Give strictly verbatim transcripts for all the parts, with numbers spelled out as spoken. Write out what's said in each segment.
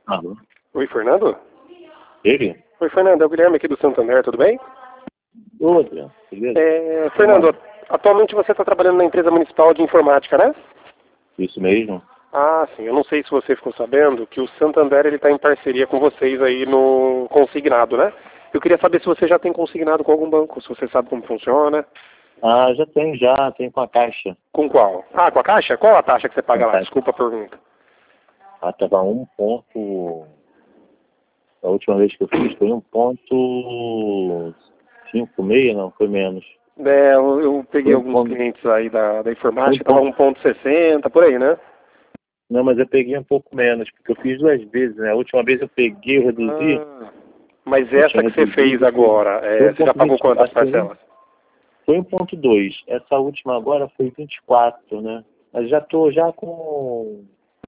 Alô? Oi, Fernando? Ele? Oi, Fernando, é o Guilherme aqui do Santander, tudo bem? Outra, beleza? É, Fernando, atualmente você está trabalhando na empresa municipal de informática, né? Isso mesmo? Ah, sim. Eu não sei se você ficou sabendo que o Santander ele está em parceria com vocês aí no consignado, né? Eu queria saber se você já tem consignado com algum banco, se você sabe como funciona. Ah, já tem, já, tem com a Caixa. Com qual? Ah, com a Caixa? Qual a taxa que você paga Com a lá? Caixa. Desculpa a pergunta. Ah, tava um ponto... A última vez que eu fiz foi um ponto cinco meio, não, foi menos. É, eu, eu peguei Foi um alguns ponto... clientes aí da, da informática, Foi um tava ponto... um ponto sessenta, por aí, né? Não, mas eu peguei um pouco menos, porque eu fiz duas vezes, né? A última vez eu peguei, eu reduzi. Ah, mas Eu essa tinha que você fez reduzido, agora, foi é, um você já ponto pagou vinte, quantas acho que foi um- parcelas? foi um ponto dois. Essa última agora foi vinte e quatro, né? Mas já tô já com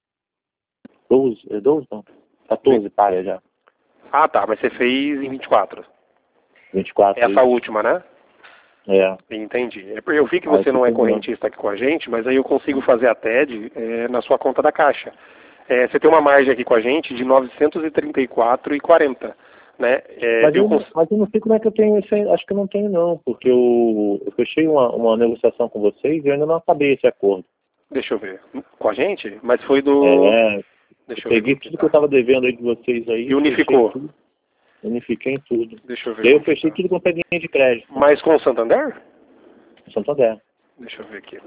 doze, é doze não? quatorze paga já. Ah, tá, mas você fez em vinte e quatro. vinte e quatro, Essa isso. última, né? É. Entendi. É porque eu vi que Aí você não é fica bom. correntista aqui com a gente, mas aí eu consigo fazer a T E D é, na sua conta da Caixa. É, você tem uma margem aqui com a gente de novecentos e trinta e quatro reais e quarenta centavos, né? É, Mas eu eu, não- cons... mas eu não sei como é que eu tenho isso aí. Acho que eu não tenho não, porque eu, eu fechei uma, uma negociação com vocês e eu ainda não acabei esse acordo. Deixa eu ver. Com a gente? Mas foi do... É, eu Deixa eu ver peguei como que tudo que eu tá. estava devendo aí de vocês aí, E eu fechei unificou? tudo, unifiquei em tudo. Deixa eu ver E aí eu como que fechei tá. tudo com a peguinha de crédito, Mas com o Santander? em Santander. Deixa eu ver aqui.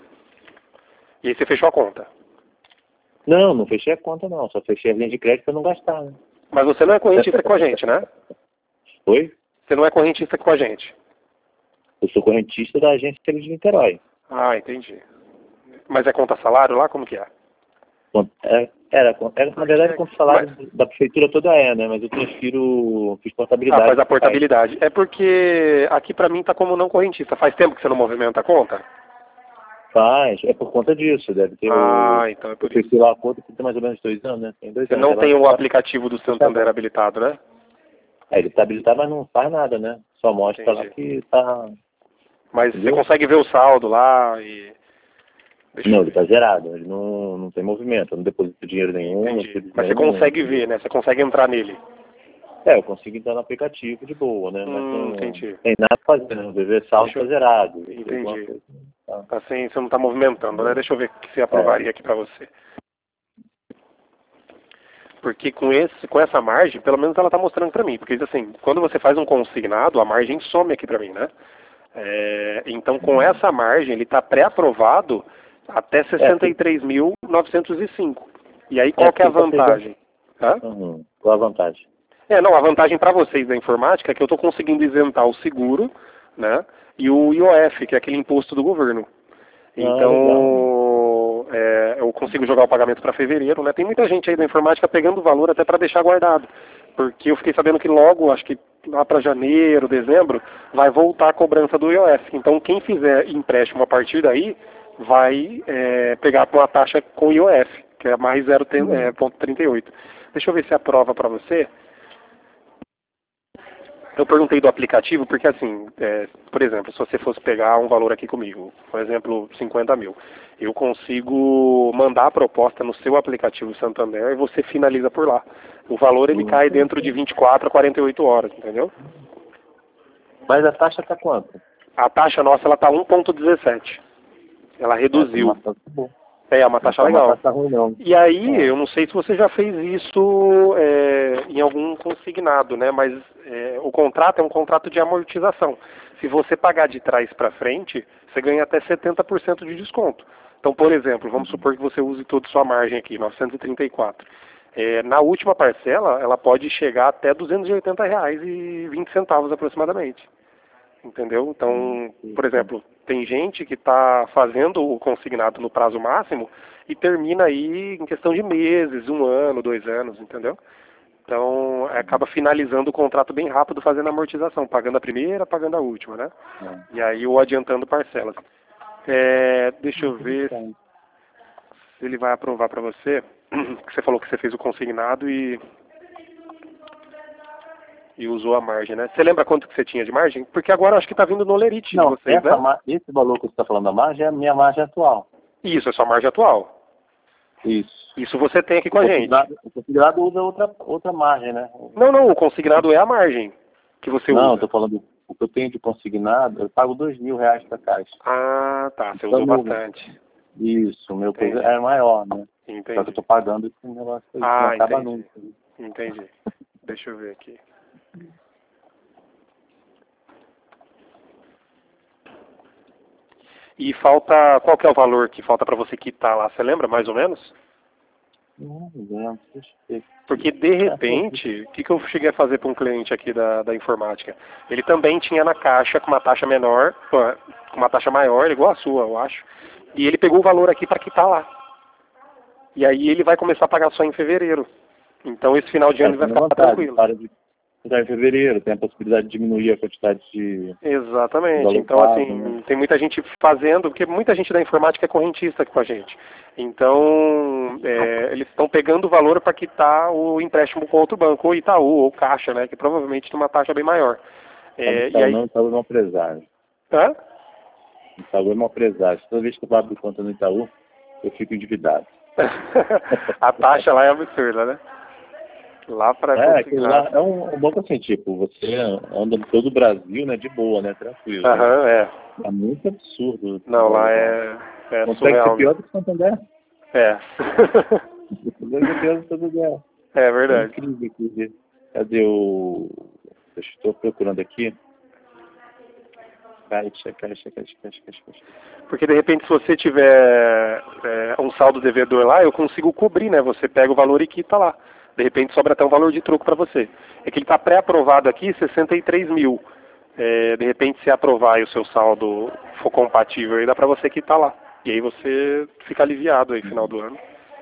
E aí você fechou a conta? Não, não fechei a conta não, só fechei a linha de crédito para não gastar, né? Mas você não é correntista com a gente, né? Foi? Você não é correntista com a gente. Eu sou correntista da agência de Niterói. Ah, entendi. Mas é conta salário lá? Como que é? Era, era, era na verdade, com o salário Mas... da prefeitura toda é, né? Mas eu transfiro, fiz Ah, portabilidade. faz a pro pai. portabilidade. É porque aqui pra mim tá como não correntista. Faz tempo que você não movimenta a conta? Faz, é por conta disso, deve ter o... Ah, então é Eu por isso. fechei lá a conta que tem mais ou menos dois anos, né? Tem dois Você anos. não Agora, tem o agora, aplicativo do Santander habilitado, né? é, ele tá habilitado, mas não faz nada, né? Só mostra lá Entendi. que tá... Mas você Entendeu? consegue ver o saldo lá e... Deixa Não, eu ele ver. tá zerado, ele não, não tem movimento, eu não deposito dinheiro nenhum, não Entendi. tiro Mas você dinheiro nenhum, consegue entendeu? ver, né? Você consegue entrar nele. É, eu consigo entrar no aplicativo de boa, né? Mas Hum, não entendi. tem nada pra fazer, né? O dever saldo Deixa tá eu... zerado. Tem alguma Entendi. coisa, tá? Tá sem... Você não tá movimentando, né? Deixa eu ver o que você É. aprovaria aqui pra você. Porque com, esse, com essa margem, pelo menos ela está mostrando para mim. Porque, assim, quando você faz um consignado, a margem some aqui para mim, né? É, então, com essa margem, ele está pré-aprovado até É, sessenta e três mil novecentos e cinco. E aí, é qual que é a porque tá pegando. vantagem? Hã? Uhum. Qual a vantagem? É, não, a vantagem para vocês da informática é que eu estou conseguindo isentar o seguro, né? E o I O F, que é aquele imposto do governo. Ah, legal. Então, é, eu consigo jogar o pagamento para fevereiro, né? Tem muita gente aí da informática pegando o valor até para deixar guardado. Porque eu fiquei sabendo que logo, acho que lá para janeiro, dezembro, vai voltar a cobrança do I O F. Então, quem fizer empréstimo a partir daí, vai é, pegar uma taxa com I O F, que é mais zero vírgula trinta e oito. Deixa eu ver se aprova para você. Eu perguntei do aplicativo porque, assim, é, por exemplo, se você fosse pegar um valor aqui comigo, por exemplo, cinquenta mil, eu consigo mandar a proposta no seu aplicativo Santander e você finaliza por lá. O valor, ele Hum, cai dentro de vinte e quatro a quarenta e oito horas, entendeu? Mas a taxa tá quanto? A taxa nossa, ela tá um vírgula dezessete. Ela É, tá uma reduziu. taxa boa. É, uma Não taxa tá uma legal. taxa ruim, não. E aí, É. eu não sei se você já fez isso é, em algum consignado, né? Mas é, o contrato é um contrato de amortização. Se você pagar de trás para frente, você ganha até setenta por cento de desconto. Então, por exemplo, vamos supor que você use toda a sua margem aqui, novecentos e trinta e quatro. É, na última parcela, ela pode chegar até duzentos e oitenta reais e vinte centavos aproximadamente. Entendeu? Então, por exemplo, tem gente que está fazendo o consignado no prazo máximo e termina aí em questão de meses, um ano, dois anos, entendeu? Então, acaba finalizando o contrato bem rápido, fazendo a amortização, pagando a primeira, pagando a última, né? É. E aí, ou adiantando parcelas. É, deixa eu ver se ele vai aprovar para você, que você falou que você fez o consignado e e usou a margem, né? Você lembra quanto que você tinha de margem? Porque agora eu acho que está vindo no Olerite de Não, vocês, essa, né? ma- esse valor que você está falando da margem é a minha margem atual. Isso, é sua margem atual. Isso. Isso você tem aqui com O a gente. consignado, o consignado usa outra, outra margem, né? Não, não, o consignado é a margem que você Não, usa. tô falando, o que eu tenho de consignado, eu pago dois mil reais pra caixa. Ah, tá, você Então, usou meu- bastante. Isso, o meu coisa Entendi. é maior, né? Só que eu Entendi. tô pagando esse negócio aí, que não Ah, acaba entendi. nunca. Entendi. Deixa eu ver aqui. E falta, qual que é o valor que falta para você quitar lá? Você lembra mais ou menos? Não lembro, deixa eu ver. Porque de repente, o que, que eu cheguei a fazer para um cliente aqui da, da informática? Ele também tinha na caixa com uma taxa menor, com uma taxa maior, igual a sua, eu acho. E ele pegou o valor aqui para quitar lá. E aí ele vai começar a pagar só em fevereiro. Então esse final de É, ano ele vai tem ficar vantagem, tranquilo. para de entrar em fevereiro, tem a possibilidade de diminuir a quantidade de Exatamente. valor Então, pago, assim, né? tem muita gente fazendo, porque muita gente da informática é correntista aqui com a gente. Então, é, eles estão pegando o valor para quitar o empréstimo com outro banco, ou Itaú, ou Caixa, né? Que provavelmente tem uma taxa bem maior. Sabe, É, e Itaú aí. não, Itaú é mau presságio. Hã? Itaú é mau presságio. Toda vez que eu abro conta no Itaú, eu fico endividado. A taxa lá é absurda, né? Lá para É, aquilo lá consignado. é um, um banco assim, tipo, você anda em todo o Brasil, né, de boa, né, tranquilo. Né? Aham, é. É muito absurdo. Não, lá é, é Consegue ser surreal, né? pior do que Santander? É. Consegue ser pior do que Santander. É É verdade. incrível. Inclusive. Cadê o... Eu estou procurando aqui. Caixa, caixa, caixa, caixa, caixa, caixa. Porque de repente se você tiver é, um saldo devedor lá, eu consigo cobrir, né? Você pega o valor e quita lá. De repente sobra até um valor de troco para você. É que ele está pré-aprovado aqui, sessenta e três mil. É, de repente se aprovar e o seu saldo for compatível, aí dá para você quitar lá. E aí você fica aliviado aí no final do ano.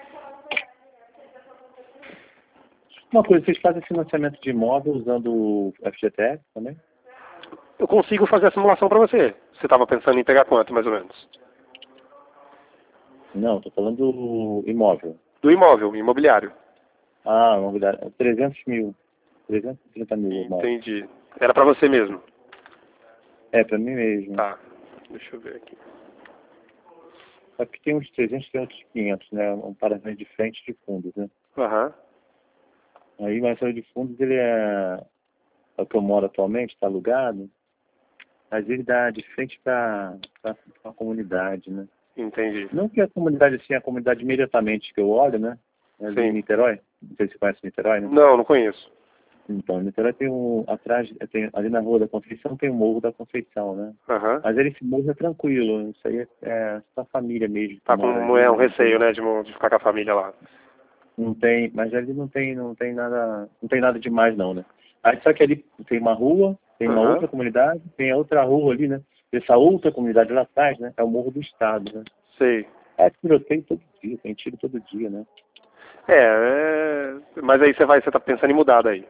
Uma coisa, vocês fazem financiamento de imóvel usando o F G T S também? Eu consigo fazer a simulação para você. Você estava pensando em pegar quanto, mais ou menos? Não, estou falando do imóvel. Do imóvel, imobiliário. Ah, imobiliário. trezentos mil. trezentos e trinta mil imóvel. Entendi. Era para você mesmo? É, para mim mesmo. Tá. Deixa eu ver aqui. Só que tem uns trezentos, tem outros quinhentos, né? Um paramento de frente e de fundos, né? Aham. Aí, mas o de fundos, ele é... É o que eu moro atualmente, está alugado. Mas ele dá de frente para a comunidade, né? Entendi. Não que a comunidade, assim, a comunidade imediatamente que eu olho, né? É ali em Sim. Niterói. Não sei se você conhece Niterói, né? Não, não conheço. Então, Niterói tem um... Atrás, tem, ali na Rua da Conceição tem o Morro da Conceição, né? Aham. Mas ele, esse morro é tranquilo. Isso aí é, é só a família mesmo. Que Tá mora com ali, é um não tem- receio, né, de, mo- de ficar com a família lá. Não tem, mas ali não tem, não tem nada, não tem nada demais não, né? Aí só que ali tem uma rua, tem uma Aham. outra comunidade, tem a outra rua ali, né? Essa outra comunidade lá atrás, né? É o Morro do Estado, né? Sei. É tiroteio todo dia, tem tiro todo dia, né? É, é... mas aí você vai, você tá pensando em mudar daí.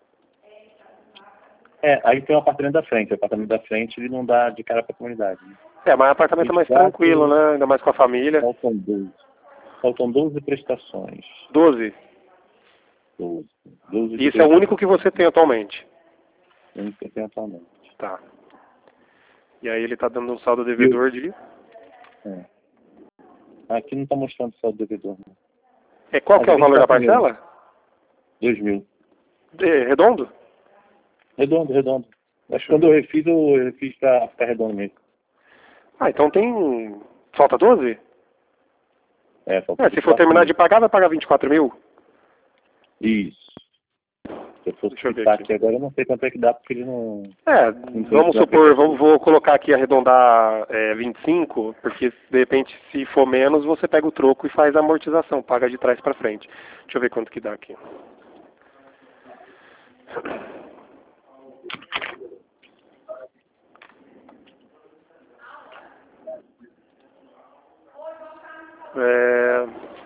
É, aí tem o apartamento da frente, o apartamento da frente ele não dá de cara pra comunidade, né? É, mas apartamento é mais vinte e quatro, tranquilo, né? Ainda mais com a família. faltam doze. Faltam doze prestações. doze. doze. doze E esse é o único que você tem atualmente. único que tem atualmente. Tá. E aí ele tá dando um saldo devedor de... É. Aqui não está mostrando só o devedor. Né? É, qual que é o valor da parcela? dois mil. É, redondo? Redondo, redondo. Acho que quando eu refiz, eu refiz para ficar redondo mesmo. Ah, então tem... Falta doze? É, falta É, se for terminar de pagar, vai pagar vinte e quatro mil? Isso. Se eu fosse Deixa eu ver quitar aqui. aqui agora, eu não sei quanto é que dá, porque ele não... É, não vamos tem supor, vamos, vou colocar aqui arredondar é, vinte e cinco, porque de repente se for menos, você pega o troco e faz a amortização, paga de trás para frente. Deixa eu ver quanto que dá aqui. É...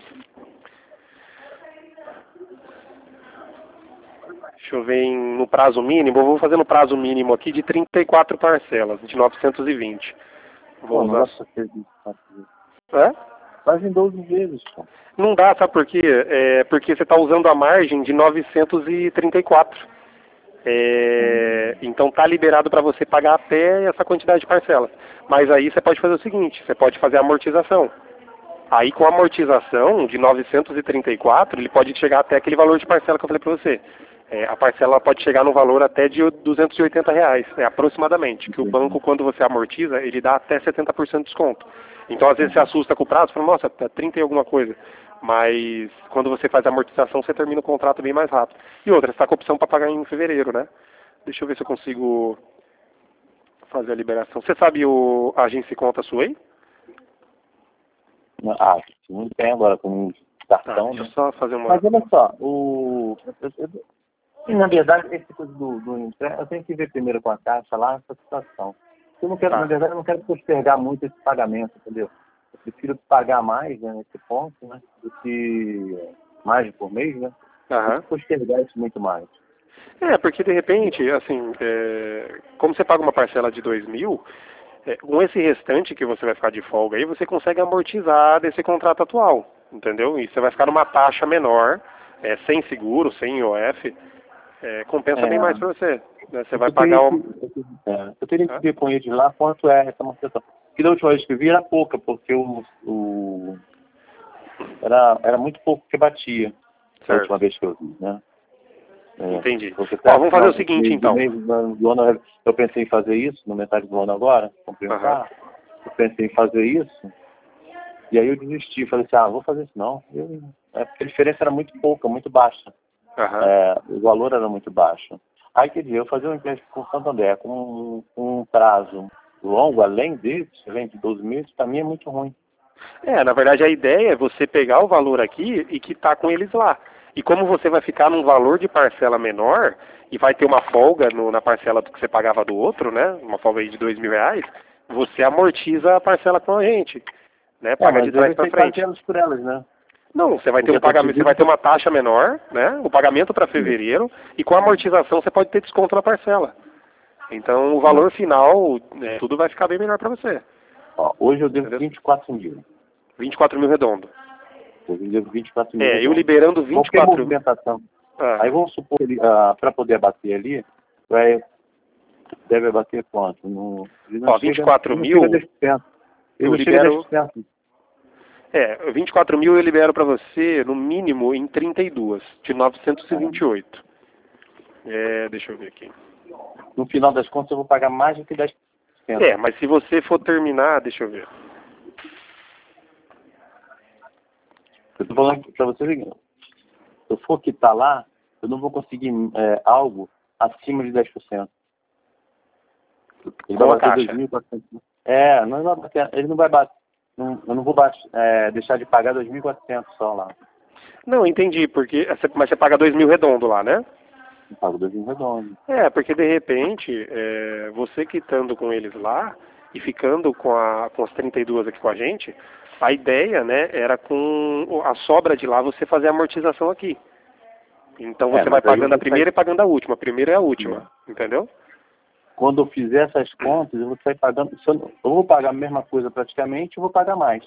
Deixa eu ver em, no prazo mínimo, eu vou fazer no prazo mínimo aqui de trinta e quatro parcelas, de novecentos e vinte. Vou Pô, não dá usar... pra ser vinte e quatro vezes. É? Faz em doze vezes, pô. Não dá, sabe por quê? É porque você está usando a margem de novecentos e trinta e quatro. É, então tá liberado para você pagar até essa quantidade de parcelas. Mas aí você pode fazer o seguinte, você pode fazer a amortização. Aí com a amortização de novecentos e trinta e quatro, ele pode chegar até aquele valor de parcela que eu falei para você. É, a parcela pode chegar no valor até de duzentos e oitenta reais, é, aproximadamente, que o banco, quando você amortiza, ele dá até setenta por cento de desconto. Então, às vezes, você assusta com o prazo, fala, nossa, tá trinta e alguma coisa. Mas, quando você faz a amortização, você termina o contrato bem mais rápido. E outra, você está com a opção para pagar em fevereiro, né? Deixa eu ver se eu consigo fazer a liberação. Você sabe o a agência e conta sua aí? Ah, não tem agora com cartão, Ah, deixa eu né? só fazer uma... Mas olha só, o... E, na verdade, esse coisa do, do empréstimo, eu tenho que ver primeiro com a Caixa lá essa situação. Eu não quero, Tá. na verdade, eu não quero postergar muito esse pagamento, entendeu? Eu prefiro pagar mais, né, nesse ponto, né, do que mais por mês, né? Aham. Do que postergar isso muito mais. É, porque de repente, assim, é, como você paga uma parcela de dois mil, é, com esse restante que você vai ficar de folga aí, você consegue amortizar desse contrato atual, entendeu? E você vai ficar numa taxa menor, é, sem seguro, sem I O F, é, compensa É, bem mais para você. Né? Você vai eu teria pagar que, o... eu, é, eu teria que Hã? ver com eles lá quanto é essa amortização. Porque da última vez que eu vi era pouca, porque o, o era, era muito pouco que batia da Certo, última vez que eu vi, né? É, entendi. porque Ó, até vamos fazer final o do seguinte mês, do então. mês do ano, do ano, eu pensei em fazer isso, no metade do ano agora, comprei um Aham. carro, eu pensei em fazer isso, e aí eu desisti, falei assim, ah, vou fazer isso não. Eu, é, porque a diferença era muito pouca, muito baixa. Aham. É, o valor era muito baixo. Aí, quer dizer, eu fazer um empréstimo com o Santander com um, um prazo longo, além disso, além de doze meses, para mim é muito ruim. É, na verdade a ideia é você pegar o valor aqui e quitar com eles lá. E como você vai ficar num valor de parcela menor e vai ter uma folga no- na parcela do que você pagava do outro, né? Uma folga aí de dois mil reais, você amortiza a parcela com a gente, né? É, Paga de mas eu trás vai para ter que frente. fazer elas por elas, né? Não, você vai ter Porque um eu tô pagamento, você vai ter pedindo... uma taxa menor, né? O pagamento para fevereiro e com a amortização você pode ter desconto na parcela. Então o valor final, né, tudo vai ficar bem melhor para você. Ó, hoje eu devo Entendeu? vinte e quatro mil. vinte e quatro mil redondo. Hoje eu devo vinte e quatro mil É, eu redondo. liberando Qualquer vinte e quatro. movimentação. Ah, Aí vamos supor, que para poder abater ali, vai, deve abater quanto? No, ele não ó, chega, vinte e quatro ele não chega a mil dez por cento. Ele eu não chega a libero. dez por cento. É, vinte e quatro mil eu libero para você no mínimo em trinta e dois, de novecentos e vinte e oito. É, deixa eu ver aqui. No final das contas eu vou pagar mais do que dez por cento. É, mas se você for terminar, deixa eu ver. Eu estou falando para você o seguinte, se eu for quitar lá, eu não vou conseguir é, algo acima de dez por cento. Ele Com vai a bater taxa. dois mil e quatrocentos. É, não vai bater, ele não vai bater. Não, eu não vou bater, é, deixar de pagar dois mil e quatrocentos só lá. Não, entendi, porque. Mas você paga dois mil redondo lá, né? Eu pago dois mil redondo. É, porque de repente, é, você quitando com eles lá e ficando com, a, com as trinta e duas aqui com a gente, a ideia, né, era com a sobra de lá você fazer a amortização aqui. Então É, você vai mas aí eu pagando a vou primeira sair. e pagando a última. A primeira é a última, entendeu? Quando eu fizer essas contas, eu vou sair pagando. Se eu, não- eu vou pagar a mesma coisa praticamente, eu vou pagar mais.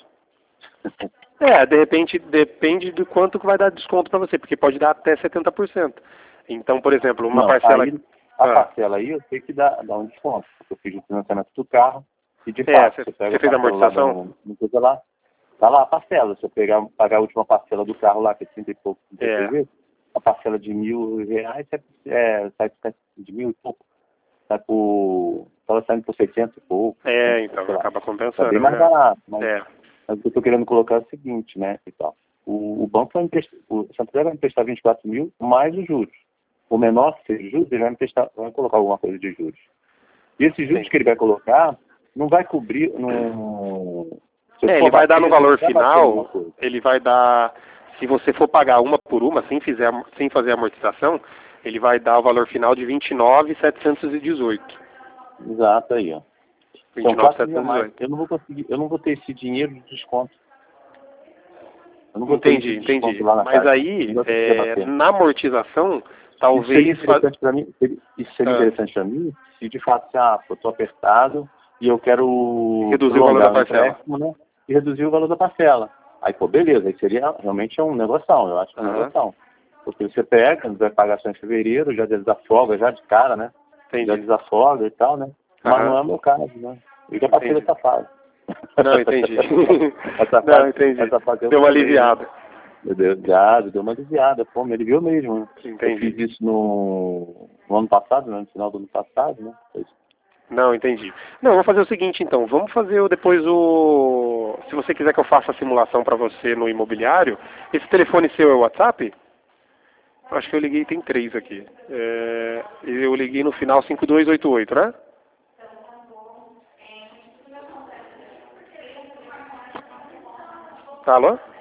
É, de repente depende do quanto que vai dar desconto para você, porque pode dar até setenta por cento. Então, por exemplo, uma Não, parcela. aí a Ah, parcela aí eu sei que dá, dá um desconto, porque eu fiz o financiamento do carro e de é, fato, você você pega a fez a parcela lá amortização? no, no coisa lá, tá lá a parcela. Se eu pegar, pagar a última parcela do carro lá, que é trinta e pouco, trinta e três É, vezes, a parcela de mil reais é, é, sai, sai de mil e pouco. Sai por. Estava saindo por seiscentos e pouco. é, seiscentos, então sei lá. acaba Tá bem compensando, é mais verdade. barato, mas, É, mas o que eu estou querendo colocar é o seguinte, né? E tal. O, o banco vai emprestar, o Santander vai emprestar vinte e quatro mil mais os juros. O menor que seja juros, ele vai, emprestar, vai colocar alguma coisa de juros. E esses juros sim. que ele vai colocar não vai cobrir. Não, se eu É, for ele vai dar no bater, valor vai bater alguma final, coisa. ele vai dar, se você for pagar uma por uma, sem, fizer, sem fazer amortização, ele vai dar o valor final de vinte e nove mil setecentos e dezoito. Exato aí, ó. São vinte e nove mil quatro mil a setecentos e mais. dezoito. Eu não vou conseguir, eu não vou ter esse dinheiro de desconto. Eu não vou ter Entendi, esse desconto entendi. lá na Mas caixa. aí, Não vai conseguir é, bater. na amortização, Isso seria talvez... fa- interessante para mim, seria- isso seria ah, interessante para mim se de fato, assim, ah, pô, eu tô apertado e eu quero reduzir o valor da prolongar o parcela. empréstimo, né? E reduzir o valor da parcela. Aí, pô, beleza, aí seria realmente um negoção, eu acho que é um Aham, negoção. Porque você pega, vai pagar só em fevereiro, já desafoga, já de cara, né? Já entendi. desafoga e tal, né? Mas Aham, não é o meu caso, né? Eu já passei entendi. dessa fase. Não, entendi. essa Não, fase, entendi. essa fase eu Deu uma falei, aliviada. Deu, deu, deu uma aliviada, pô, me aliviou mesmo. Né? Entendi. Eu fiz isso no, no ano passado, né? No final do ano passado, né? Foi isso. Não, entendi. Não, vamos fazer o seguinte então, vamos fazer o- depois o... Se você quiser que eu faça a simulação para você no imobiliário, esse telefone seu é o WhatsApp? Eu acho que eu liguei, tem três aqui. É, eu liguei no final cinco dois oito oito, né? Alô?